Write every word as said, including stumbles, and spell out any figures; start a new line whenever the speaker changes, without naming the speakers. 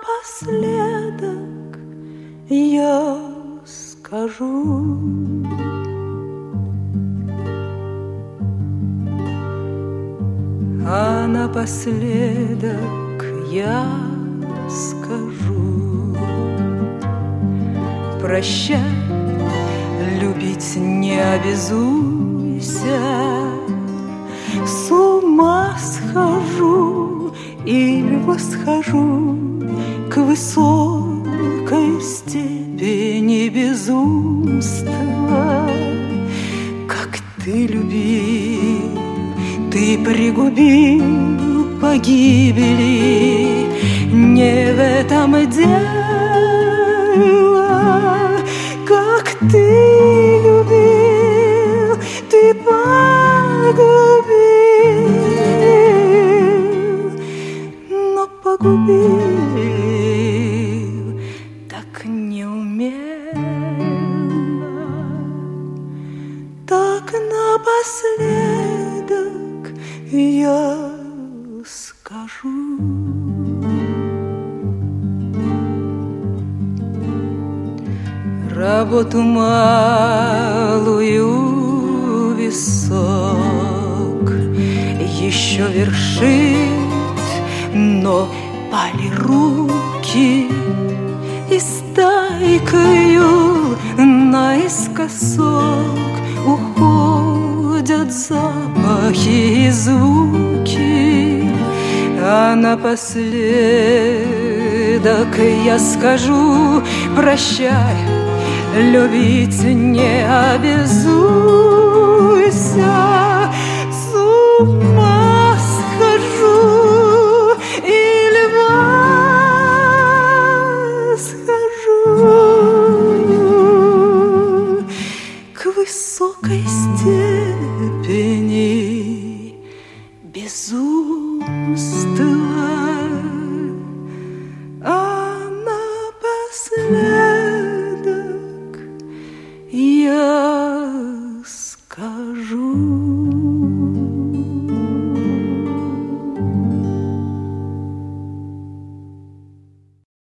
напоследок я скажу. А напоследок я скажу: прощай, любить не обязуйся. С ума схожу или восхожу к высокой степени безумства. Как ты любил, ты пригубил погибели. Не в этом дело. Как ты любил, ты погубил, но погубил так неумело. Так напоследок я скажу: работу малую висок еще вершить, но пали руки, и стайкою наискосок уходят запахи и звуки. А напоследок я скажу: прощай, любить не обязуйся. С ума схожу или восхожу к высокой стене